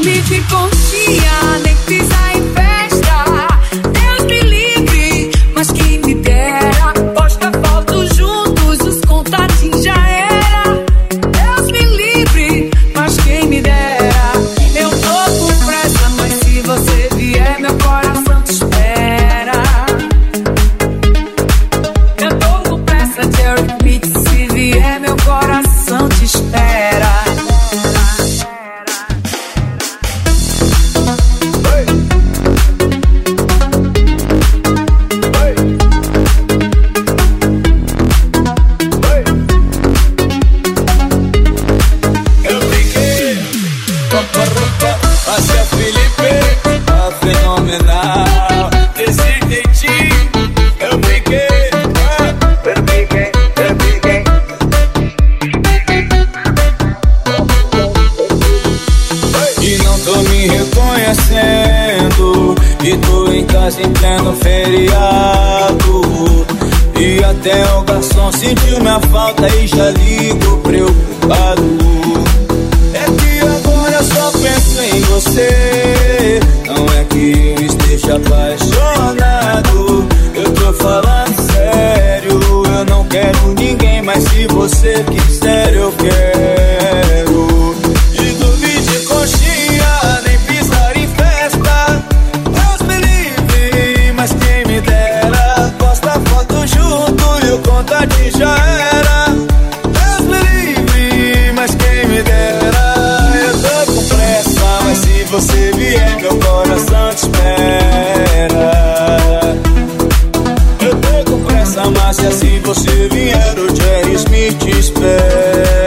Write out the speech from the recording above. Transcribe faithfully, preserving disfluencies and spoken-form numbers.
dormir de conchinha, nem pisar em festa. Deus me livre, mas quem me dera. Posta foto juntos, os contatinhos já era. Deus me livre, mas quem me dera. Eu tô com pressa, mas se você vier, meu coração te espera. Eu tô com pressa, Jerry Smith, se vier, meu coração te espera. E tô em casa em pleno feriado. E até o garçom sentiu minha falta e já ligo preocupado. É que agora eu só penso em você. Não é que eu esteja apaixonado, eu tô falando sério. Eu não quero ninguém, mas se você quiser eu quero. De dormir de conchinha, nem pisar em festa. Mas quem me dera, posta foto junto e o contato já era. Deus me livre, mas quem me dera. Eu tô com pressa, mas se você vier, meu coração te espera. Eu tô com pressa, mas se você vier, o Jerry Smith te espera.